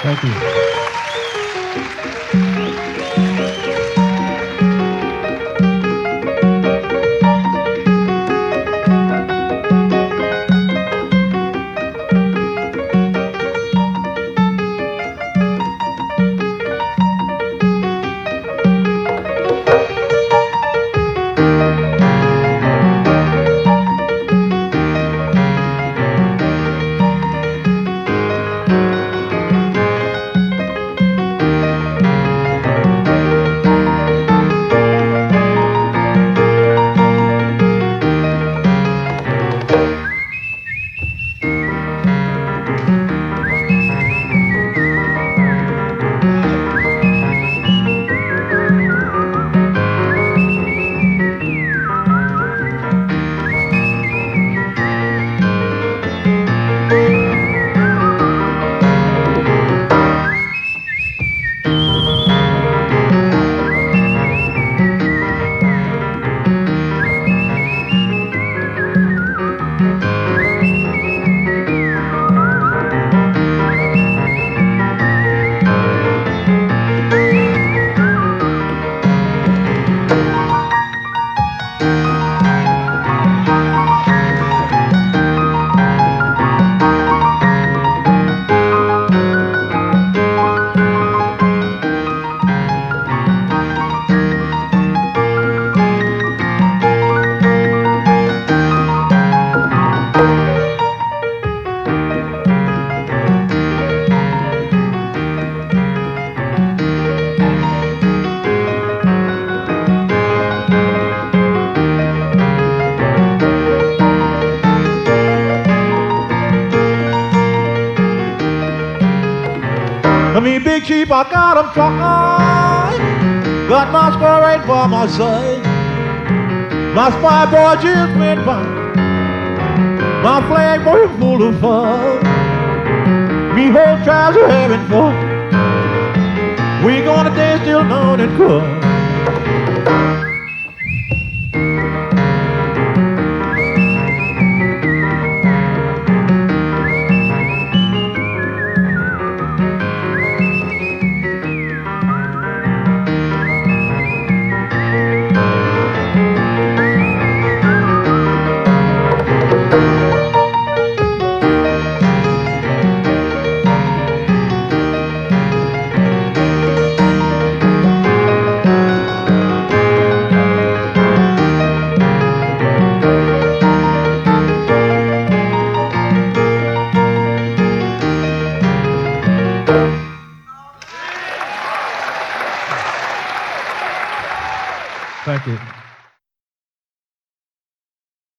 Thank you. Me Big Chief, I got 'em tried. Got my square right by my side. My spy boy just went by. My flag boy full of fun. Me whole tribes are having fun. We gonna dance till dawn and come. Thank you.